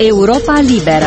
Europa Liberă.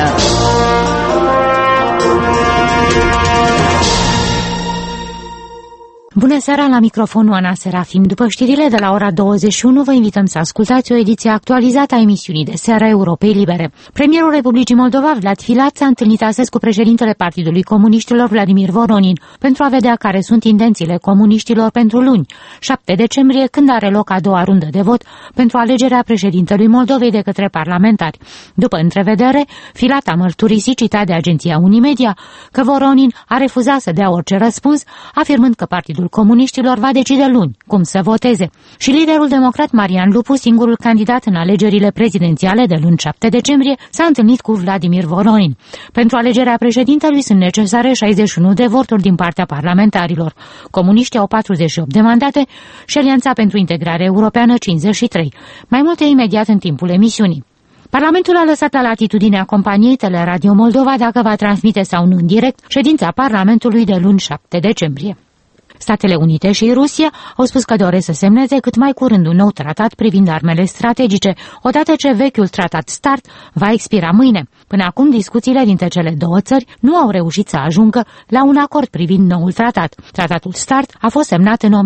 Bună seara, la microfonul Ana Serafim. După știrile de la ora 21, vă invităm să ascultați o ediție actualizată a emisiunii de seară Europei Libere. Premierul Republicii Moldova, Vlad Filat, s-a întâlnit astăzi cu președintele Partidului Comuniștilor, Vladimir Voronin, pentru a vedea care sunt intențiile comuniștilor pentru luni, 7 decembrie, când are loc a doua rundă de vot pentru alegerea președintelui Moldovei de către parlamentari. După întrevedere, Filat a mărturisit, citat de agenția Unimedia, că Voronin a refuzat să dea orice răspuns, afirmând că Partidul Comuniștilor va decide luni cum să voteze. Și liderul democrat Marian Lupu, singurul candidat în alegerile prezidențiale de luni 7 decembrie, s-a întâlnit cu Vladimir Voronin. Pentru alegerea președintelui sunt necesare 61 de voturi din partea parlamentarilor. Comuniștii au 48 de mandate și Alianța pentru Integrare Europeană 53. Mai multe imediat în timpul emisiunii. Parlamentul a lăsat la latitudinea companiei Teleradio Moldova dacă va transmite sau nu în direct ședința Parlamentului de luni 7 decembrie. Statele Unite și Rusia au spus că doresc să semneze cât mai curând un nou tratat privind armele strategice, odată ce vechiul tratat START va expira mâine. Până acum, discuțiile dintre cele două țări nu au reușit să ajungă la un acord privind noul tratat. Tratatul START a fost semnat în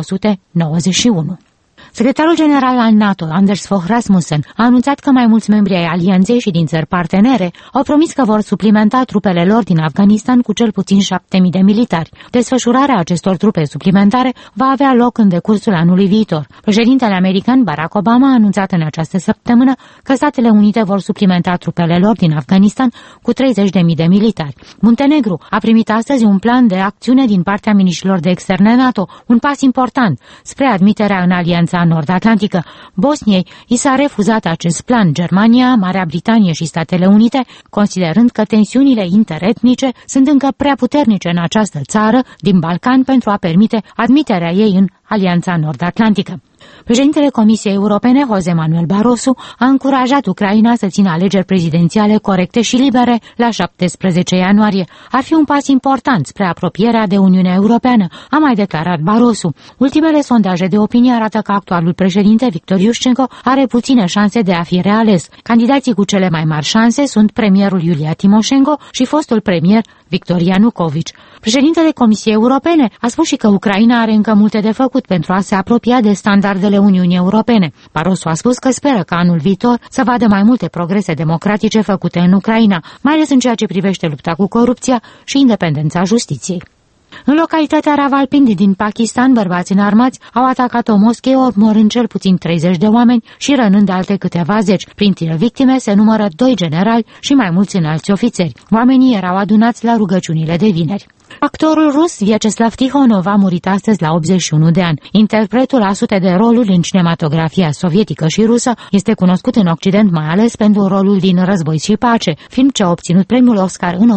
1991. Secretarul general al NATO, Anders Fogh Rasmussen, a anunțat că mai mulți membri ai alianței și din țări partenere au promis că vor suplimenta trupele lor din Afganistan cu cel puțin 7.000 de militari. Desfășurarea acestor trupe suplimentare va avea loc în decursul anului viitor. Președintele american Barack Obama a anunțat în această săptămână că Statele Unite vor suplimenta trupele lor din Afganistan cu 30.000 de militari. Muntenegru a primit astăzi un plan de acțiune din partea miniștrilor de externe NATO, un pas important spre admiterea în alianța Nord-Atlantică. Bosniei i s-a refuzat acest plan. Germania, Marea Britanie și Statele Unite, considerând că tensiunile interetnice sunt încă prea puternice în această țară din Balcan pentru a permite admiterea ei în Alianța Nord-Atlantică. Președintele Comisiei Europene, José Manuel Barroso, a încurajat Ucraina să țină alegeri prezidențiale corecte și libere la 17 ianuarie. Ar fi un pas important spre apropierea de Uniunea Europeană, a mai declarat Barroso. Ultimele sondaje de opinie arată că actualul președinte, Victor Iușcenko, are puține șanse de a fi reales. Candidații cu cele mai mari șanse sunt premierul Iulia Timoșenko și fostul premier Victor Ianucovici. Președintele Comisiei Europene a spus și că Ucraina are încă multe de făcut pentru a se apropia de standardele Uniunii Europene. Barroso a spus că speră că anul viitor să vadă mai multe progrese democratice făcute în Ucraina, mai ales în ceea ce privește lupta cu corupția și independența justiției. În localitatea Rawalpindi din Pakistan, bărbați înarmați au atacat o moschee, omorând cel puțin 30 de oameni și rănând alte câteva zeci. Printre victime se numără 2 generali și mai mulți înalți ofițeri. Oamenii erau adunați la rugăciunile de vineri. Actorul rus Vyacheslav Tihonov a murit astăzi la 81 de ani. Interpretul a sute de roluri în cinematografia sovietică și rusă, este cunoscut în Occident mai ales pentru rolul din Război și Pace, film ce a obținut premiul Oscar în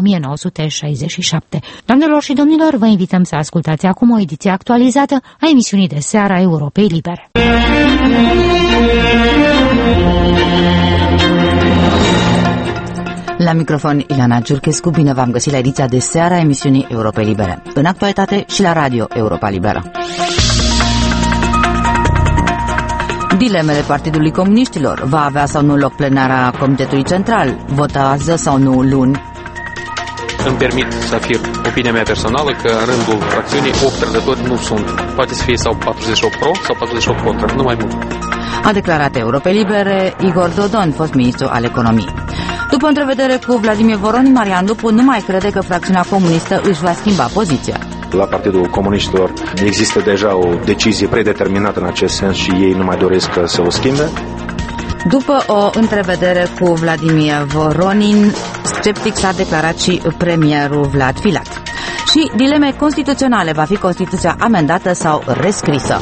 1967. Doamnelor și domnilor, vă invităm să ascultați acum o ediție actualizată a emisiunii de seară a Europei Libere. La microfon Ileana Giurchescu, bine v-am găsit la ediția de seară a emisiunii Europei Libere, în actualitate și la radio Europa Liberă. Dilemele Partidului Comuniștilor: va avea sau nu loc plenara Comitetului Central? Votează sau nu luni? Îmi permit să afirm opinia mea personală că în rândul fracțiunii 8 trădători nu sunt. Poate să fie sau 48 pro sau 48 contra, nu mai mult. A declarat Europei Libere Igor Dodon, fost ministru al economiei. După întrevedere cu Vladimir Voronin, Marian Lupu nu mai crede că fracțiunea comunistă își va schimba poziția. La Partidul Comuniștilor există deja o decizie predeterminată în acest sens și ei nu mai doresc să o schimbe. După o întrevedere cu Vladimir Voronin, sceptic s-a declarat și premierul Vlad Filat. Și dileme constituționale: va fi Constituția amendată sau rescrisă?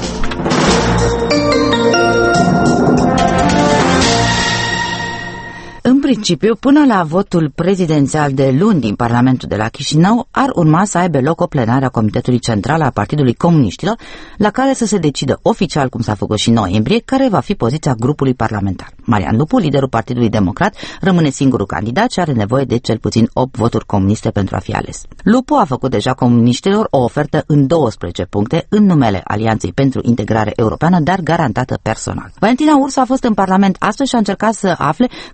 În principiu, până la votul prezidențial de luni din Parlamentul de la Chișinău, ar urma să aibă loc o plenară a Comitetului Central al Partidului Comuniștilor, la care să se decidă oficial, cum s-a făcut și în noiembrie, care va fi poziția grupului parlamentar. Marian Lupu, liderul Partidului Democrat, rămâne singurul candidat și are nevoie de cel puțin 8 voturi comuniste pentru a fi ales. Lupu a făcut deja comuniștilor o ofertă în 12 puncte în numele Alianței pentru Integrare Europeană, dar garantată personal. Valentina Ursu a fost în Parlament astăzi și a încercat să afle care este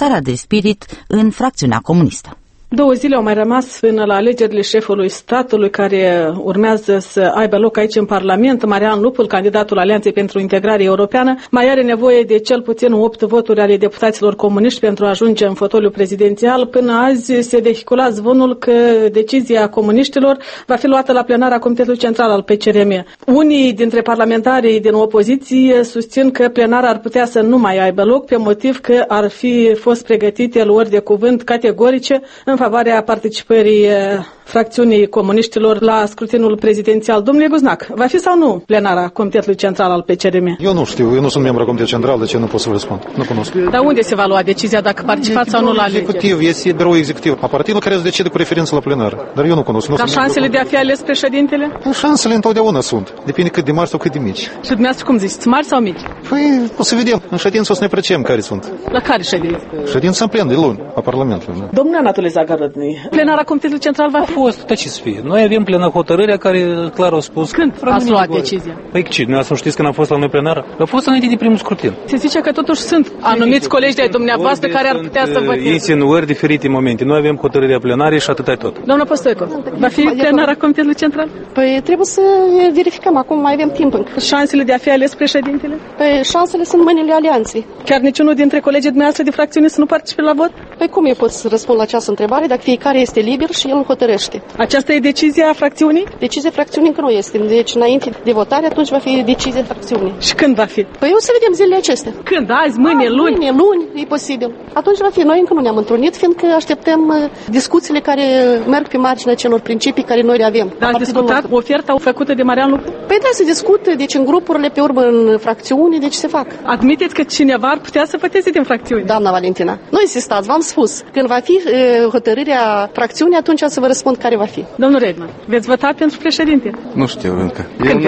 starea de spirit în fracțiunea comunistă. 2 zile au mai rămas până la alegerile șefului statului care urmează să aibă loc aici în Parlament. Marian Lupul, candidatul Alianței pentru Integrare Europeană, mai are nevoie de cel puțin 8 voturi ale deputaților comuniști pentru a ajunge în fotoliul prezidențial. Până azi se vehicula zvonul că decizia comuniștilor va fi luată la plenara Comitetului Central al PCRM. Unii dintre parlamentarii din opoziție susțin că plenara ar putea să nu mai aibă loc pe motiv că ar fi fost pregătite luări de cuvânt categorice în favoarea participării fracțiunii comuniștilor la scrutinul prezidențial. Domnule Guznac, va fi sau nu plenara Comitetului Central al PCRM? Eu nu știu, eu nu sunt membru al Comitetului Central, de ce nu pot să vă răspund? Nu cunosc. Dar unde se va lua decizia dacă participați sau nu la alegeri? Executiv, este birou executiv a partidului care se decide cu referință la plenar. Dar eu nu cunosc. Dar șansele de a fi ales președintele? Șansele întotdeauna sunt. Depinde cât de mari sau cât de mici. Și dumneavoastră cum ziceți, mari sau mici? Păi, o să vedem. În ședință o să ne precem care sunt. La care ședință? Ședința în plen de luni a Parlamentului. Domnule Anatole Zagarădni, plenara Comitetului Central va fi? Fost, ce să fie. Noi avem plenă hotărârea care clar au spus. Când ați luat decizia? Păi ce, dumneavoastră știți când a fost la noi plenară? A fost înainte de primul scrutin. Se zice că totuși sunt anumiți colegi de-ai dumneavoastră care ar putea să voteze. Insinuări diferite momente. Noi avem hotărârea plenară și atât e tot. Doamna Postoico, va fi plenara Comitetului Central? Păi trebuie să verificăm, acum mai avem timp încă. Șansele de a fi ales președintele? Păi șansele sunt în mâinile alianței. Chiar niciunul dintre colegii dumneavoastră de fracțiune să nu participe la vot? Păi cum eu pot să răspund la această întrebare dacă fiecare este liber și el hotărăște? Aceasta e decizia fracțiunii? Decizia fracțiunii încă nu este. Deci înainte de votare atunci va fi decizia fracțiunii. Și când va fi? Păi o să vedem zilele acestea. Când? Azi, mâine, luni? Mâine, luni, e posibil. Atunci va fi. Noi încă nu ne-am întrunit, fiindcă așteptăm discuțiile care merg pe marginea celor principii care noi le avem. Dar ați discutat oferta făcută de Marian Lupu? Păi da, se discută, deci în grupurile, pe urmă în fracțiuni, deci se fac. Admiteți că cineva ar putea să voteze din fracțiuni? Doamna Valentina, nu insistați, v-am spus. Când va fi hotărârea fracțiunii, atunci o să vă răspund care va fi. Domnul Redman, veți vota pentru președinte? Nu știu încă.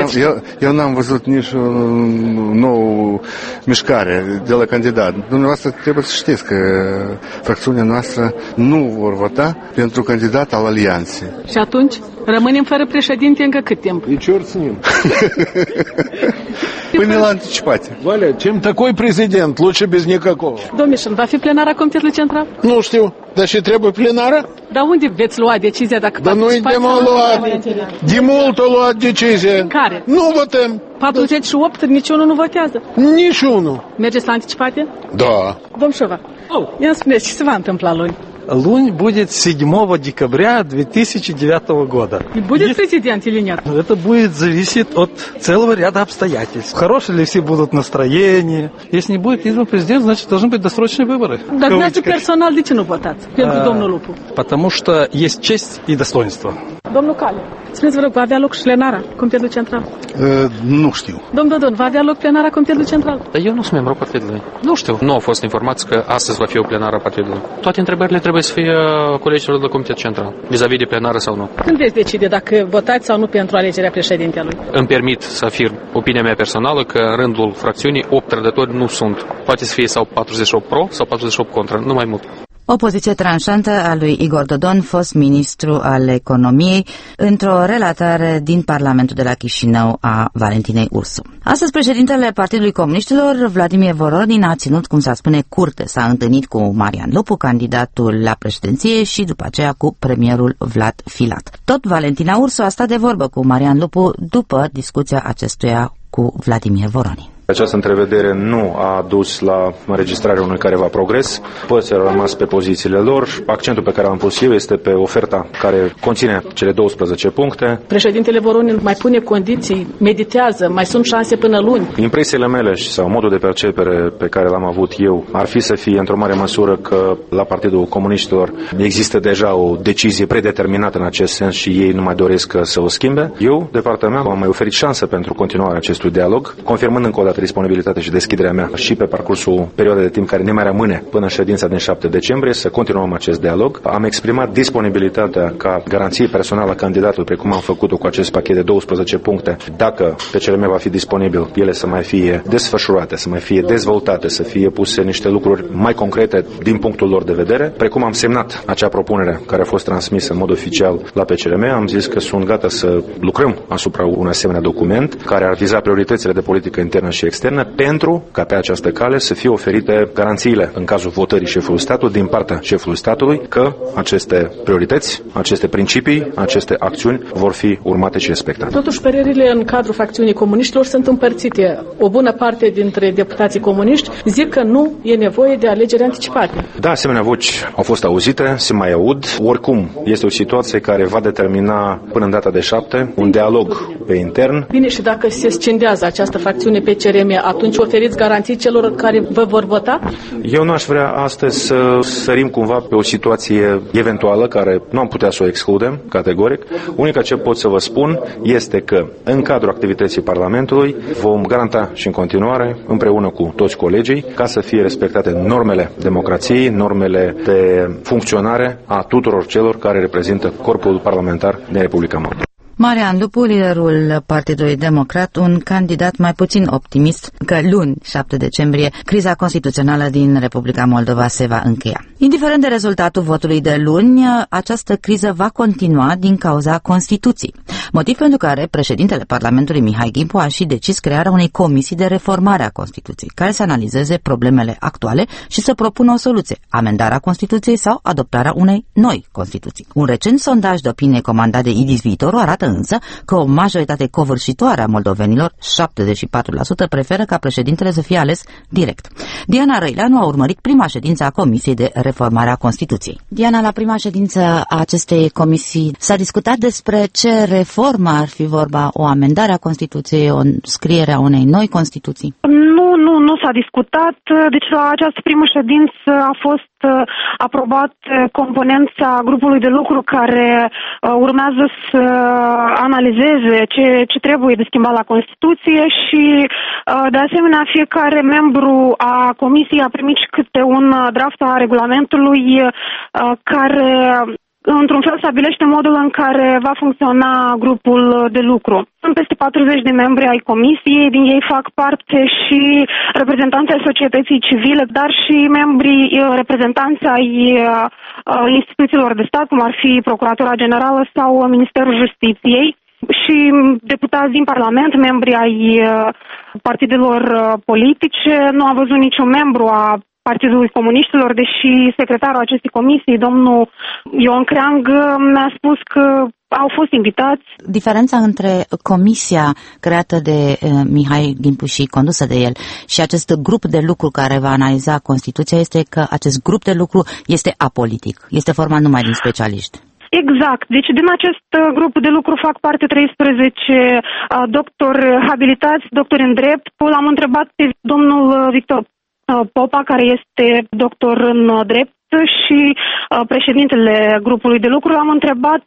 Eu n-am văzut nici o nouă mișcare de la candidat. Dumneavoastră trebuie să știți că fracțiunea noastră nu vor vota pentru candidat al alianței. Și atunci rămânem fără președinte încă cât timp? И черт с ним. Până la anticipate. Валя, чем такой президент, лучше без никакого. Domnișan, va fi plenara Comitetului Central? Nu știu, dar și trebuie plenară? Dar unde veți lua decizia dacă participați? Dar noi de mult a luat decizia. Care? Nu votăm. 48, niciunul nu votează. Niciunul. Mergeți la anticipate? Da. Domn Șova, ia spuneți, ce se va întâmpla luni? Лунь будет 7 декабря 2009 года. И будет президент или нет? Это будет зависеть от целого ряда обстоятельств. Хорошие ли все будут настроения. Если не будет избран президент, значит, должны быть досрочные выборы. Dar dumneavoastră personal de ce nu votați pentru domnul Lupu? Потому что есть честь и достоинство. Domnul Cale, spuneți, vă rog, va avea loc și plenara Comitetului Central? Nu știu. Domnul Dodon, va avea loc plenara Comitetului Central? Dar eu nu sunt membru partidului. Nu știu. Nu au fost informați că astăzi va fi o plenară a partidului. Toate întrebările trebuie să fie colegilor de la Comitetul Central, vis-a-vis de plenară sau nu. Când veți decide dacă votați sau nu pentru alegerea președintelui? Îmi permit să afirm opinia mea personală că în rândul fracțiunii 8 trădători nu sunt. Poate să fie sau 48 pro sau 48 contra, nu mai mult. O poziție tranșantă a lui Igor Dodon, fost ministru al economiei, într-o relatare din Parlamentul de la Chișinău a Valentinei Ursu. Astăzi, președintele Partidului Comuniștilor, Vladimir Voronin, a ținut, cum s-a spune, curte. S-a întâlnit cu Marian Lupu, candidatul la președinție, și după aceea cu premierul Vlad Filat. Tot Valentina Ursu a stat de vorbă cu Marian Lupu după discuția acestuia cu Vladimir Voronin. Această întrevedere nu a dus la înregistrarea unui careva progres. Părțile au rămas pe pozițiile lor. Accentul pe care l-am pus eu este pe oferta care conține cele 12 puncte. Președintele Voronin mai pune condiții, meditează, mai sunt șanse până luni. Impresiile mele sau modul de percepere pe care l-am avut eu ar fi să fie într-o mare măsură că la Partidul Comuniștilor există deja o decizie predeterminată în acest sens și ei nu mai doresc să o schimbe. Eu, de partea mea, am mai oferit șansă pentru continuarea acestui dialog, confirmând încă o dată disponibilitatea și deschiderea mea și pe parcursul perioadei de timp care ne mai rămâne până în ședința din 7 decembrie să continuăm acest dialog. Am exprimat disponibilitatea ca garanție personală a candidatului, precum am făcut-o cu acest pachet de 12 puncte, dacă PCRM va fi disponibil, ele să mai fie desfășurate, să mai fie dezvoltate, să fie puse niște lucruri mai concrete din punctul lor de vedere. Precum am semnat acea propunere care a fost transmisă în mod oficial la PCRM, am zis că sunt gata să lucrăm asupra unui asemenea document care ar viza prioritățile de politică internă și politice externe pentru ca pe această cale să fie oferite garanțiile în cazul votării șefului statului din partea șefului statului că aceste priorități, aceste principii, aceste acțiuni vor fi urmate și respectate. Totuși, părerile în cadrul facțiunii comuniștilor sunt împărțite. O bună parte dintre deputații comuniști zic că nu e nevoie de alegeri anticipate. Da, asemenea voci au fost auzite, se mai aud. Oricum, este o situație care va determina până în data de 7 un dialog pe intern. Bine, și dacă se scindează această facțiune pe CRM, atunci oferiți garanții celor care vă vor vota? Eu nu aș vrea astăzi să sărim cumva pe o situație eventuală care nu am putea să o excludem categoric. Unica ce pot să vă spun este că în cadrul activității Parlamentului vom garanta și în continuare, împreună cu toți colegii, ca să fie respectate normele democrației, normele de funcționare a tuturor celor care reprezintă corpul parlamentar din Republica Moldova. Marian Lupu, liderul Partidului Democrat, un candidat mai puțin optimist că luni, 7 decembrie, criza constituțională din Republica Moldova se va încheia. Indiferent de rezultatul votului de luni, această criză va continua din cauza Constituției. Motiv pentru care președintele Parlamentului Mihai Gimpu a și decis crearea unei comisii de reformare a Constituției, care să analizeze problemele actuale și să propună o soluție, amendarea Constituției sau adoptarea unei noi Constituții. Un recent sondaj de opinie comandat de IDIS Viitorul arată însă că o majoritate covârșitoare a moldovenilor, 74%, preferă ca președintele să fie ales direct. Diana Răileanu a urmărit prima ședință a Comisiei de Reformare a Constituției. Diana, la prima ședință a acestei comisii s-a discutat despre ce reformă ar fi vorba, o amendare a Constituției, o scriere a unei noi Constituții? Nu s-a discutat. Deci la această primă ședință a fost aprobat componența grupului de lucru care urmează să analizeze ce trebuie de schimbat la Constituție și de asemenea fiecare membru a comisiei a primit și câte un draft a regulamentului care într-un fel stabilește modul în care va funcționa grupul de lucru. Sunt peste 40 de membri ai comisiei, din ei fac parte și reprezentanții ai societății civile, dar și membrii reprezentanți ai instituțiilor de stat, cum ar fi Procuratura Generală sau Ministerul Justiției, și deputați din Parlament, membri ai partidelor politice. Nu a văzut niciun membru a Partidului Comuniștilor, deși secretarul acestei comisii, domnul Ion Creang, mi-a spus că au fost invitați. Diferența între comisia creată de Mihai Gimpu și condusă de el și acest grup de lucru care va analiza Constituția este că acest grup de lucru este apolitic, este format numai din specialiști. Exact. Deci din acest grup de lucru fac parte 13 doctori habilitați, doctori în drept. L-am întrebat pe domnul Victor Popa, care este doctor în drept și președintele grupului de lucru. Am întrebat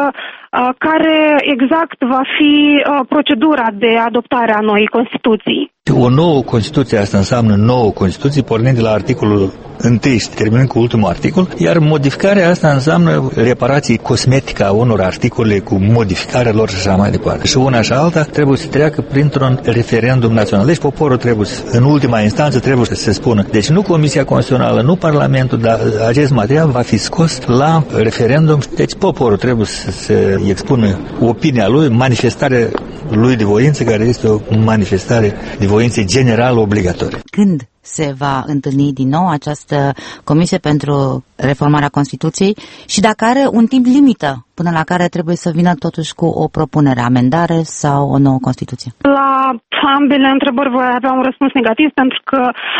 care exact va fi procedura de adoptare a noii Constituții. O nouă Constituție, asta înseamnă nouă Constituție, pornind de la articolul 1 și terminând cu ultimul articol, iar modificarea asta înseamnă reparații cosmetice a unor articole cu modificarea lor și așa mai departe. Și una și alta trebuie să treacă printr-un referendum național. Deci poporul trebuie, în ultima instanță, trebuie să se spună. Deci nu Comisia Constituțională, nu Parlamentul, dar acest material va fi scos la referendum. Deci poporul trebuie să expună opinia lui, manifestarea lui de voință, care este o manifestare de voință general obligatorie. Când se va întâlni din nou această Comisie pentru Reformarea Constituției și dacă are un timp limită până la care trebuie să vină totuși cu o propunere, amendare sau o nouă Constituție? La ambele întrebări voi avea un răspuns negativ, pentru că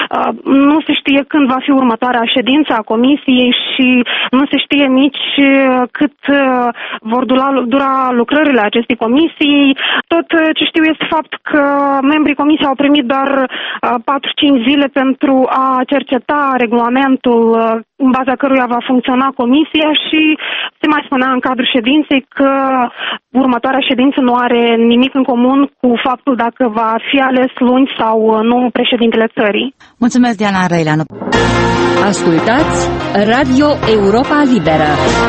nu se știe când va fi următoarea ședință a Comisiei și nu se știe nici cât vor dura lucrările acestei comisii. Tot ce știu este faptul că membrii Comisiei au primit doar 4-5 zile pentru a cerceta regulamentul în baza căruia va funcționa comisia și se mai spunea în cadrul ședinței că următoarea ședință nu are nimic în comun cu faptul dacă va fi ales luni sau nu președintele țării. Mulțumesc, Diana Răileanu. Ascultați Radio Europa Liberă.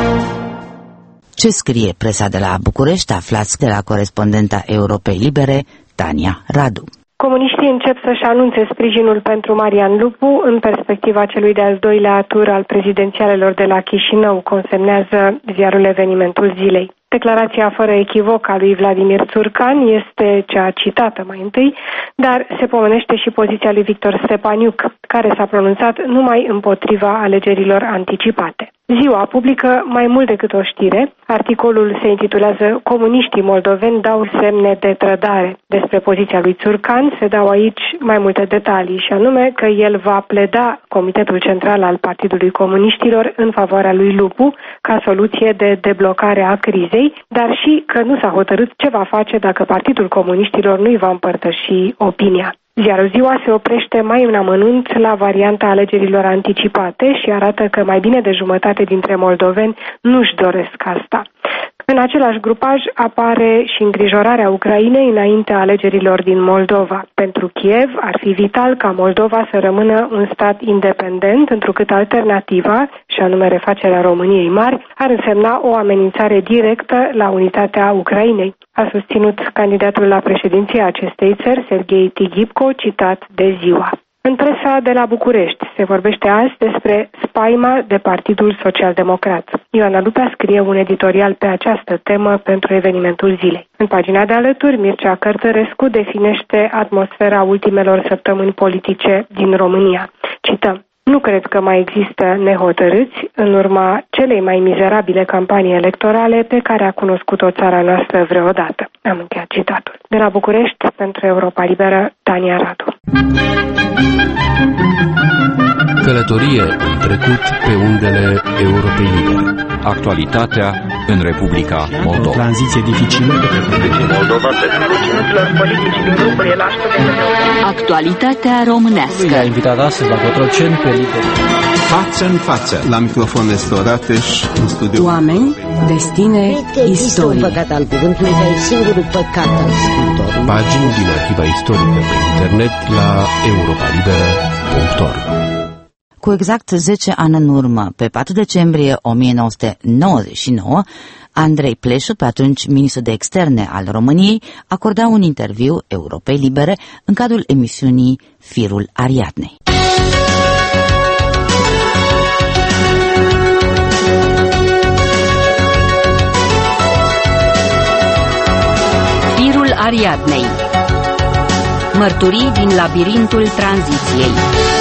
Ce scrie presa de la București? Aflați de la corespondenta Europei Libere, Tania Radu. Comuniștii încep să-și anunțe sprijinul pentru Marian Lupu în perspectiva celui de-al doilea tur al prezidențialelor de la Chișinău, consemnează ziarul Evenimentul Zilei. Declarația fără echivoc a lui Vladimir Țurcan este cea citată mai întâi, dar se pomenește și poziția lui Victor Stepaniuc, care s-a pronunțat numai împotriva alegerilor anticipate. Ziua publică mai mult decât o știre. Articolul se intitulează "Comuniștii moldoveni dau semne de trădare". Despre poziția lui Țurcan se dau aici mai multe detalii, și anume că el va pleda Comitetul Central al Partidului Comuniștilor în favoarea lui Lupu ca soluție de deblocare a crizei, dar și că nu s-a hotărât ce va face dacă Partidul Comuniștilor nu-i va împărtăși opinia. Ziarul Ziua se oprește mai în amănunt la varianta alegerilor anticipate și arată că mai bine de jumătate dintre moldoveni nu-și doresc asta. În același grupaj apare și îngrijorarea Ucrainei înaintea alegerilor din Moldova. Pentru Kiev ar fi vital ca Moldova să rămână un stat independent, întrucât alternativa, și anume refacerea României mari, ar însemna o amenințare directă la unitatea Ucrainei, a susținut candidatul la președinția acestei țări, Serghei Tigipco, citat de Ziua. În presa de la București se vorbește azi despre spaima de Partidul Social-Democrat. Ioana Lupea scrie un editorial pe această temă pentru evenimentul zilei. În pagina de alături, Mircea Cărtărescu definește atmosfera ultimelor săptămâni politice din România. Cităm: "Nu cred că mai există nehotărâți în urma celei mai mizerabile campanii electorale pe care a cunoscut-o țara noastră vreodată." Am încheiat citatul. De la București, pentru Europa Liberă, Tania Radu. Călătorie în trecut pe undele Europei Libere. Actualitatea în Republica Moldova. O tranziție dificilă pentru Moldova. Actualitatea românească. A invitat astăzi la Cotroceni pe liber. Față în față. La microfon este Orateș, în studio. Oameni, destine, istorie. Un păcat al cuvântului, care e singurul păcat al Scriitorului. Pagini din arhiva istorică pe internet la europalibera.org. Cu exact 10 ani în urmă, pe 4 decembrie 1999, Andrei Pleșu, pe atunci ministru de externe al României, acorda un interviu Europei Libere în cadrul emisiunii Firul Ariadnei. Firul Ariadnei. Mărturii din labirintul tranziției.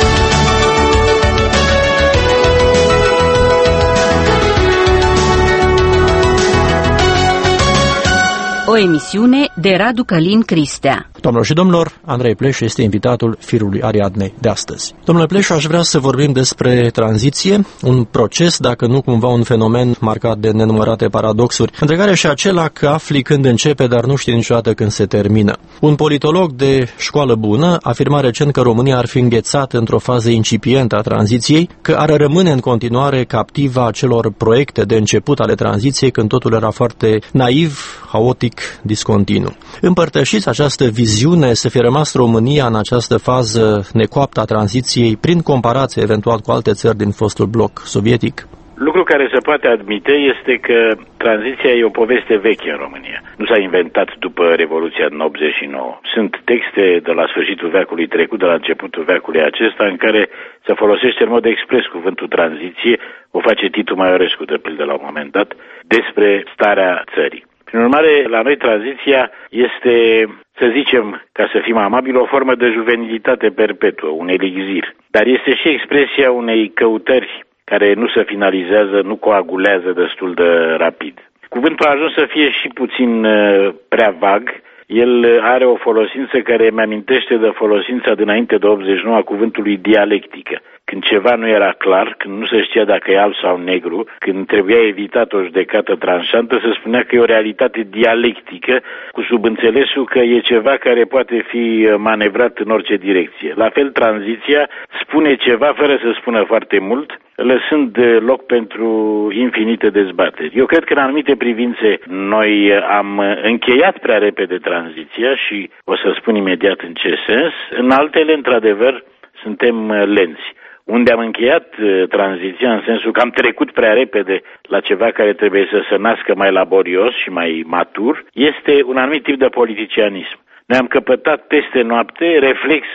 O emisiune de Radu Călin Cristea. Doamnelor și domnilor, Andrei Pleșu este invitatul Firului Ariadnei de astăzi. Domnule Pleșu, aș vrea să vorbim despre tranziție, un proces, dacă nu cumva un fenomen marcat de nenumărate paradoxuri, între care și acela că afli când începe, dar nu știi niciodată când se termină. Un politolog de școală bună afirma recent că România ar fi înghețată într-o fază incipientă a tranziției, că ar rămâne în continuare captiva acelor proiecte de început ale tranziției, când totul era foarte naiv, haotic, discontinu. Împărtășiți această viziune, să fie rămas România în această fază necoaptă a tranziției, prin comparație eventual cu alte țări din fostul bloc sovietic? Lucru care se poate admite este că tranziția e o poveste veche în România. Nu s-a inventat după Revoluția din 89. Sunt texte de la sfârșitul veacului trecut, de la începutul veacului acesta, în care se folosește în mod expres cuvântul tranziție, o face Titu Maiorescu, de pildă, la un moment dat, despre starea țării. Prin urmare, la noi tranziția este, să zicem, ca să fim amabili, o formă de juvenilitate perpetuă, un elixir. Dar este și expresia unei căutări care nu se finalizează, nu coagulează destul de rapid. Cuvântul a ajuns să fie și puțin prea vag. El are o folosință care îmi amintește de folosința dinainte de 89 a cuvântului dialectică. Când ceva nu era clar, când nu se știa dacă e alb sau negru, când trebuia evitat o judecată tranșantă, se spunea că e o realitate dialectică, cu subînțelesul că e ceva care poate fi manevrat în orice direcție. La fel, tranziția spune ceva fără să spună foarte mult, lăsând loc pentru infinite dezbateri. Eu cred că în anumite privințe noi am încheiat prea repede tranziția și o să spun imediat în ce sens. În altele, într-adevăr, suntem lenți. Unde am încheiat tranziția, în sensul că am trecut prea repede la ceva care trebuie să se nască mai laborios și mai matur, este un anumit tip de politicianism. Noi am căpătat peste noapte reflexe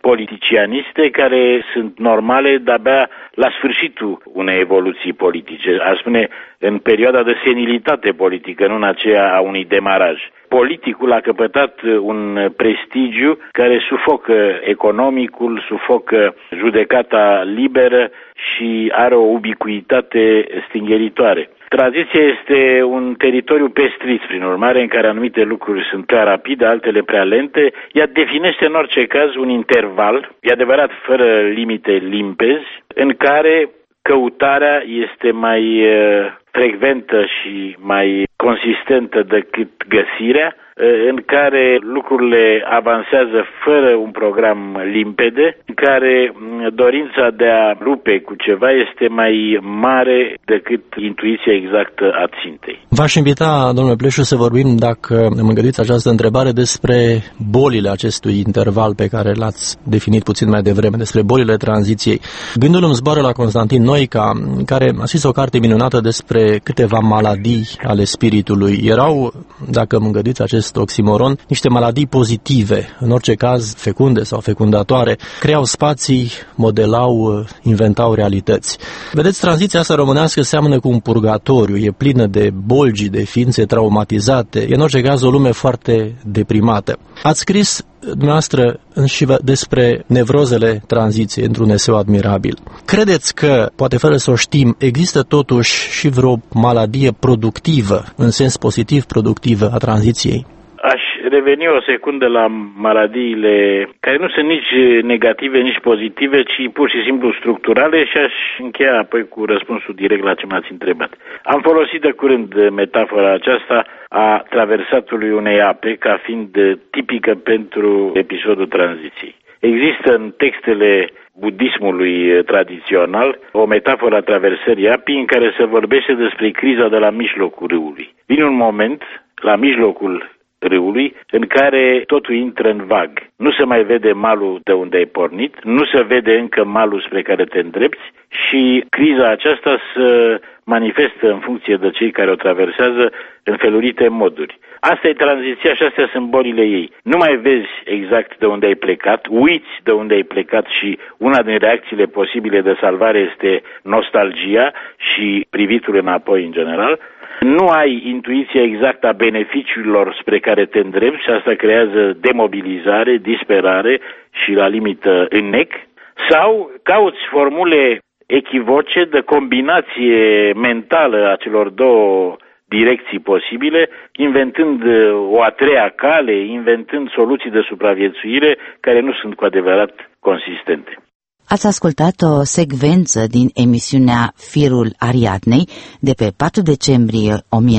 politicianiste care sunt normale de-abia la sfârșitul unei evoluții politice. Aș spune în perioada de senilitate politică, nu în aceea a unui demaraj. Politicul a căpătat un prestigiu care sufocă economicul, sufocă judecata liberă și are o ubicuitate stingheritoare. Tranziția este un teritoriu pestrit, prin urmare, în care anumite lucruri sunt prea rapide, altele prea lente. Ea definește în orice caz un interval, e adevărat fără limite limpezi, în care căutarea este mai frecventă și mai consistentă decât găsirea, în care lucrurile avansează fără un program limpede, în care dorința de a rupe cu ceva este mai mare decât intuiția exactă a țintei. V-aș invita, domnule Pleșu, să vorbim, dacă îmi îngăduiți această întrebare, despre bolile acestui interval pe care l-ați definit puțin mai devreme, despre bolile tranziției. Gândul îmi zboară la Constantin Noica, care a scris o carte minunată despre câteva maladii ale spiritului. Erau, dacă îmi îngăduiți acest oximoron, niște maladii pozitive, în orice caz fecunde sau fecundatoare, creau spații, modelau, inventau realități. Vedeți, tranziția asta românească seamănă cu un purgatoriu, e plină de bolgi, de ființe traumatizate, e în orice caz o lume foarte deprimată. Ați scris dumneavoastră și despre nevrozele tranziției într-un eseu admirabil. Credeți că, poate fără să o știm, există totuși și vreo maladie productivă, în sens pozitiv productivă, a tranziției? Aș reveni o secundă la maladiile care nu sunt nici negative, nici pozitive, ci pur și simplu structurale și aș încheia apoi cu răspunsul direct la ce m-ați întrebat. Am folosit de curând metafora aceasta a traversatului unei ape ca fiind tipică pentru episodul tranziției. Există în textele budismului tradițional o metaforă a traversării apei în care se vorbește despre criza de la mijlocul râului. Vine un moment, la mijlocul râului, în care totul intră în vag. Nu se mai vede malul de unde ai pornit, nu se vede încă malul spre care te îndrepți și criza aceasta se manifestă în funcție de cei care o traversează în felurite moduri. Asta e tranziția și astea sunt bolile ei. Nu mai vezi exact de unde ai plecat, uiți de unde ai plecat și una din reacțiile posibile de salvare este nostalgia și privitul înapoi în general. Nu ai intuiția exactă a beneficiilor spre care te îndrepți și asta creează demobilizare, disperare și la limită înnec. Sau cauți formule echivoce de combinație mentală a celor două direcții posibile, inventând o a treia cale, inventând soluții de supraviețuire care nu sunt cu adevărat consistente. Ați ascultat o secvență din emisiunea Firul Ariadnei de pe 4 decembrie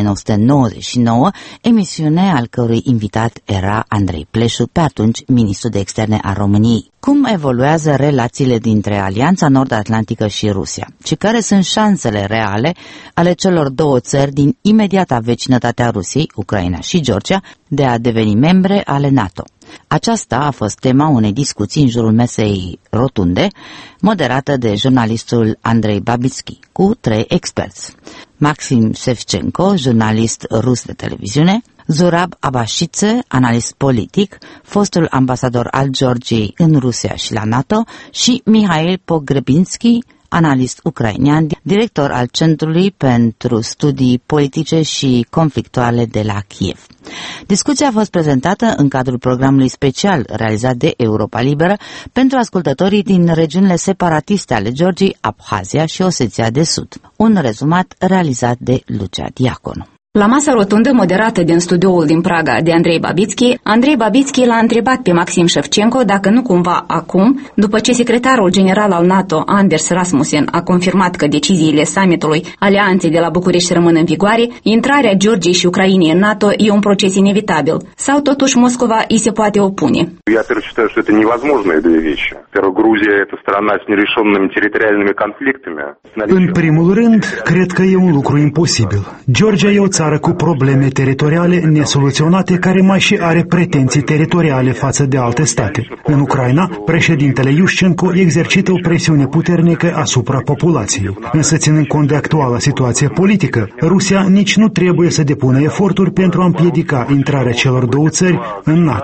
1999, emisiune al cărui invitat era Andrei Pleșu, pe atunci ministru de externe al României. Cum evoluează relațiile dintre Alianța Nord-Atlantică și Rusia și care sunt șansele reale ale celor două țări din imediata vecinătate a Rusiei, Ucraina și Georgia, de a deveni membre ale NATO. Aceasta a fost tema unei discuții în jurul mesei rotunde, moderată de jurnalistul Andrei Babitski, cu 3 experți. Maxim Shevchenko, jurnalist rus de televiziune, Zurab Abashidze, analist politic, fostul ambasador al Georgiei în Rusia și la NATO, și Mihail Pogrebinski, analist ucrainean, director al Centrului pentru Studii Politice și Conflictuale de la Kiev. Discuția a fost prezentată în cadrul programului special realizat de Europa Liberă pentru ascultătorii din regiunile separatiste ale Georgiei, Abhazia și Osetia de Sud. Un rezumat realizat de Lucia Diaconu. La masa rotundă moderată din studioul din Praga de Andrei Babitski l-a întrebat pe Maxim Shevchenko dacă nu cumva acum, după ce secretarul general al NATO, Anders Rasmussen, a confirmat că deciziile summitului Alianței de la București rămân în vigoare, intrarea Georgiei și Ucrainei în NATO e un proces inevitabil, sau totuși Moscova îi se poate opune. Я считаю, что это невозможные две вещи. Грузия это страна с нерешенными территориальными конфликтами. În primul rând, cred că e un lucru imposibil. Georgia e o țară cu probleme teritoriale nesoluționate care mai și are pretenții teritoriale față de alte state. În Ucraina, președintele Iușcenko exercită o presiune puternică asupra populației. Însă, ținând cont de actuala situație politică, Rusia nici nu trebuie să depună eforturi pentru a împiedica intrarea celor două țări în NATO.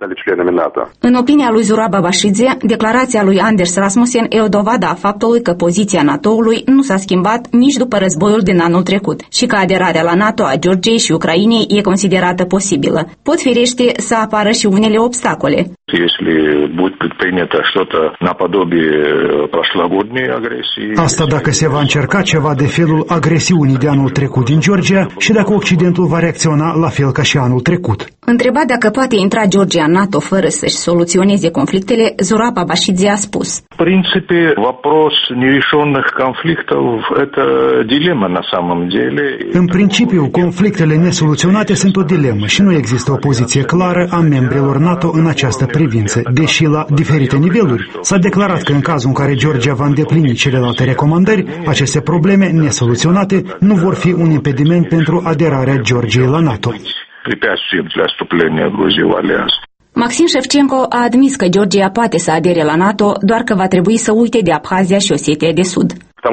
În opinia lui Zurab Babashidze, declarația lui Anders Rasmussen e o dovadă a faptului că poziția NATO-ului nu s-a schimbat nici după războiul din anul trecut și că aderarea la NATO a Georgiei și Ucrainei e considerată posibilă. Pot firește să apară și unele obstacole. Asta dacă se va încerca ceva de felul agresiunii de anul trecut din Georgia și dacă Occidentul va reacționa la fel ca și anul trecut. Întrebat dacă poate intra Georgia în NATO fără să-și soluționeze conflictele, Zurab Babashidze a spus: În principiu, conflictele nesoluționate sunt o dilemă și nu există o poziție clară a membrilor NATO în această privință, deși la diferite niveluri s-a declarat că în cazul în care Georgia va îndeplini celelalte recomandări, aceste probleme nesoluționate nu vor fi un impediment pentru aderarea Georgiei la NATO. Maxim Shevchenko a admis că Georgia poate să adere la NATO, doar că va trebui să uite de Abhazia și Osetia de Sud.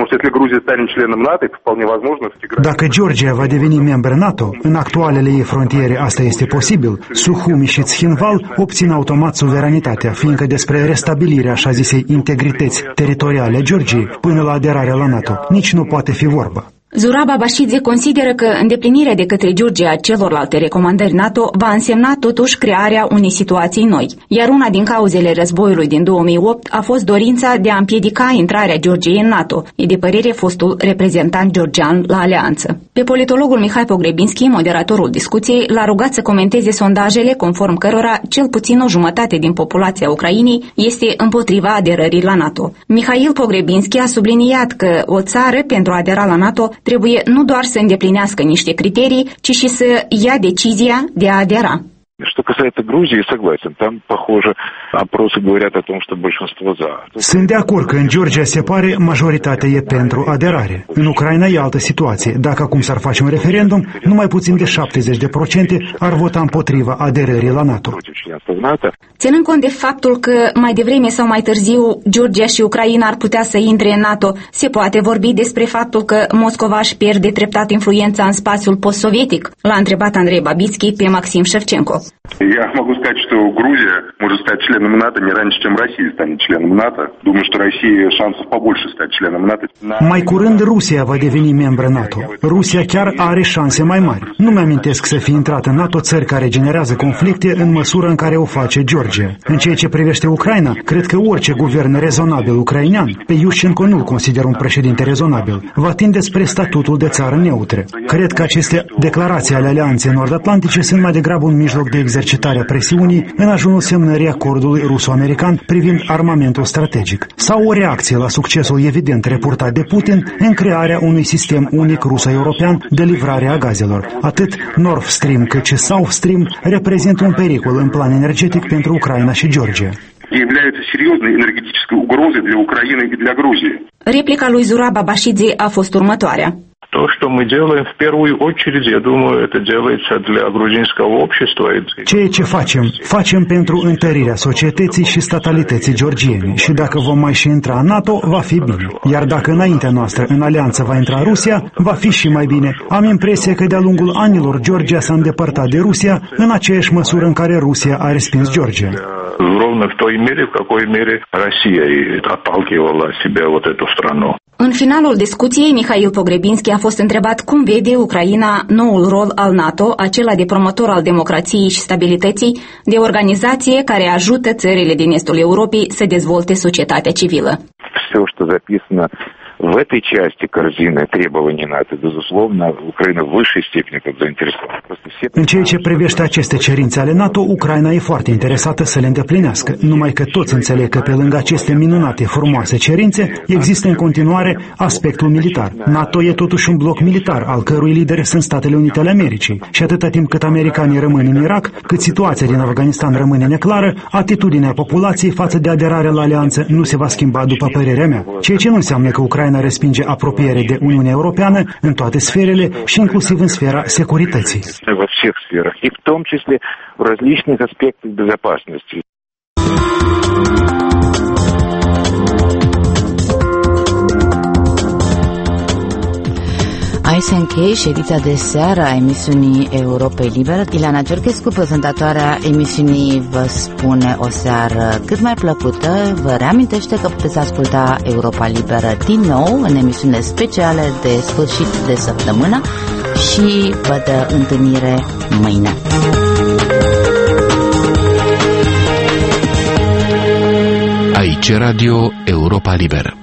Dacă Georgia va deveni membră NATO, în actualele ei frontiere asta este posibil, Sukhumi și Țhinval obțin automat suveranitatea, fiindcă despre restabilirea așa zisei integrități teritoriale a Georgiei până la aderarea la NATO nici nu poate fi vorba. Zurab Babashidze consideră că îndeplinirea de către Georgia celorlalte recomandări NATO va însemna totuși crearea unei situații noi, iar una din cauzele războiului din 2008 a fost dorința de a împiedica intrarea Georgiei în NATO, e de părere fostul reprezentant georgian la alianță. Pe politologul Mihai Pogrebinski, moderatorul discuției, l-a rugat să comenteze sondajele conform cărora cel puțin o jumătate din populația Ucrainei este împotriva aderării la NATO. Mihail Pogrebinski a subliniat că o țară pentru a adera la NATO trebuie nu doar să îndeplinească niște criterii, ci și să ia decizia de a adera. Что касается Грузии, согласен. Там, похоже, опросы говорят о том, что большинство за. Sunt de acord că în Georgia se pare majoritatea e pentru aderare. În Ucraina e altă situație. Dacă acum s-ar face un referendum, numai puțin de 70% ar vota împotriva aderării la NATO. Ținând cont de faptul că mai devreme sau mai târziu Georgia și Ucraina ar putea să intre în NATO, se poate vorbi despre faptul că Moscova își pierde treptat influența în spațiul post-sovietic? L-a întrebat Andrei Babitsky pe Maxim Shevchenko. Я могу сказать, что Грузия может стать членом НАТО не раньше, чем Россия станет членом НАТО. Думаю, что России шансов побольше стать членом НАТО. Mai curând Rusia va deveni membră NATO. Rusia chiar are șanse mai mari. Nu mi-amintesc să fi intrat în NATO țări care generează conflicte în măsură în care o face Georgia. În ceea ce privește Ucraina, cred că orice guvern rezonabil ucrainean, pe Yushchenko nu-l consider un președinte rezonabil, va tinde spre statutul de țară neutră. Cred că aceste declarații ale Alianței Nord-Atlantice sunt mai degrabă un mijloc de exercitare a presiunii în ajunul semnării acordului ruso-american privind armamentul strategic, sau o reacție la succesul evident reportat de Putin în crearea unui sistem unic ruso-european de livrare a gazelor. Atât Nord Stream cât și South Stream reprezintă un pericol în plan energetic pentru Ucraina și Georgia. Является серьезной энергетической угрозой для Украины и для Грузии. Replica lui Zurab Babashidze a fost următoarea. То, что мы делаем, в первую очередь, я думаю, это делается для грузинского общества. Ceea ce facem pentru întărirea societății și statalității georgiene și dacă vom mai și intra în NATO, va fi bine. Iar dacă înaintea noastră în alianță va intra Rusia, va fi și mai bine. Am impresia că de-a lungul anilor Georgia s-a îndepărtat de Rusia în aceeași măsură în care Rusia a respins Georgia. Ровно в той мере, в какой мере Россия отталкивала от себя вот эту страну. În finalul discuției, Mihail Pogrebinski a fost întrebat cum vede Ucraina noul rol al NATO, acela de promotor al democrației și stabilității, de organizație care ajută țările din estul Europei să dezvolte societatea civilă. Все, что записано в этой части корзины требований НАТО, безусловно, Украина в высшей степени как заинтересована. În ceea ce privește aceste cerințe ale NATO, Ucraina e foarte interesată să le îndeplinească, numai că toți înțeleg că pe lângă aceste minunate, frumoase cerințe, există în continuare aspectul militar. NATO e totuși un bloc militar, al cărui lideri sunt Statele Unite ale Americii. Și atâta timp cât americanii rămân în Irak, cât situația din Afganistan rămâne neclară, atitudinea populației față de aderarea la alianță nu se va schimba, după părerea mea. Ceea ce nu înseamnă că Ucraina respinge apropiere de Uniunea Europeană în toate sferele și inclusiv în sfera securității. Во всех сферах, и в том числе в различных аспектах безопасности. se încheie și ediția de seară a emisiunii Europei Libere. Ileana Georgescu, prezentatoarea emisiunii, vă spune o seară cât mai plăcută. Vă reamintește că puteți asculta Europa Liberă din nou în emisiunile speciale de sfârșit de săptămână și vă dă întâlnire mâine. Aici Radio Europa Liberă.